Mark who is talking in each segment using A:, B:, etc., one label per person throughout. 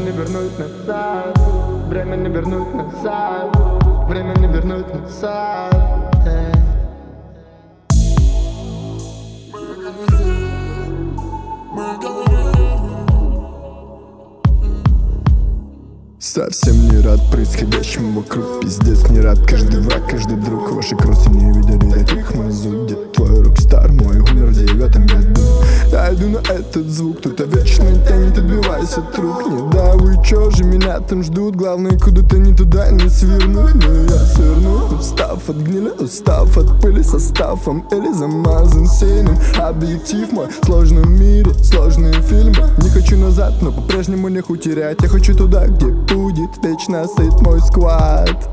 A: не вернуть назад, время не вернуть назад, время не вернуть назад.
B: Совсем не рад происходящему вокруг, пиздец не рад. Каждый враг, каждый друг, ваши кроссы не видели таких мазут. Где твой рокстар, мой умер в 9-м году. Я иду на этот звук, кто-то вечно тянет, отбиваясь от рук. Не да, вы чё же меня там ждут, главное куда-то не туда не свернуть. Но я сверну, устав от гнили, устав от пыли составом или замазан синим. Объектив мой в сложном мире, сложные фильмы. Не хочу назад, но по-прежнему не терять. Я хочу туда, где будет вечно сыт мой сквад.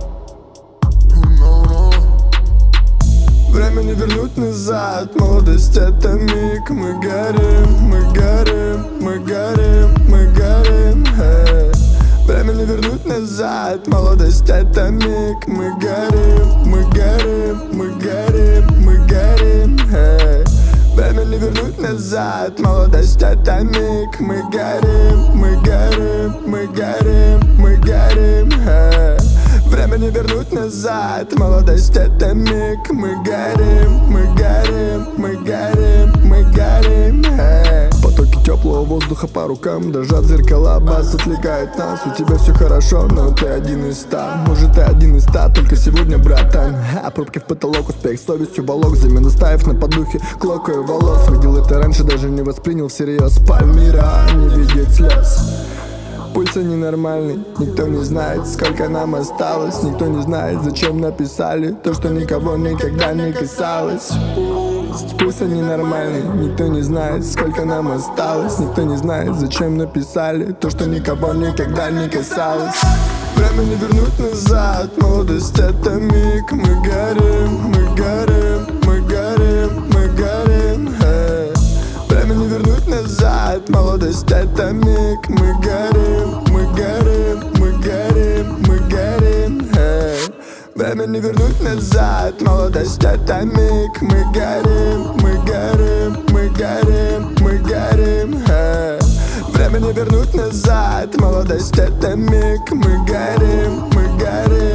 B: Время не вернуть назад, молодость это миг. Мы горим, мы горим, мы горим, мы горим, hey. Время не вернуть назад, молодость это миг. Мы горим, мы горим, мы горим, мы горим, hey. Время не вернуть назад, молодость это миг. Мы горим, мы горим, мы горим, мы горим, hey. Время не вернуть назад, молодость это миг. Мы горим, мы горим, мы горим, мы горим, hey. Потоки теплого воздуха по рукам дрожат зеркала, бас отвлекает нас. У тебя все хорошо, но ты один из 100. Может ты один из 100, только сегодня, братан. Пробки в потолок, успех совестью волок. Замена стаев на подухе, клокаю волос. Видел это раньше, даже не воспринял всерьез. Пальмира, не видеть слез. Пульс ненормальный, никто не знает, сколько нам осталось. Никто не знает, зачем написали то, что никого никогда не касалось. Пульс ненормальный, никто не знает, сколько нам осталось. Никто не знает, зачем написали то, что никого никогда не касалось. Время не вернуть назад, молодость это миг. Мы горим, мы горим, мы горим, мы горим, hey. Время не вернуть назад, молодость это миг. Мы горим, мы горим, мы горим, мы горим, hey. Время не вернуть назад, молодость это миг. Мы горим, мы горим, мы горим, мы горим, hey. Время не вернуть назад, молодость это миг. Мы горим, мы горим.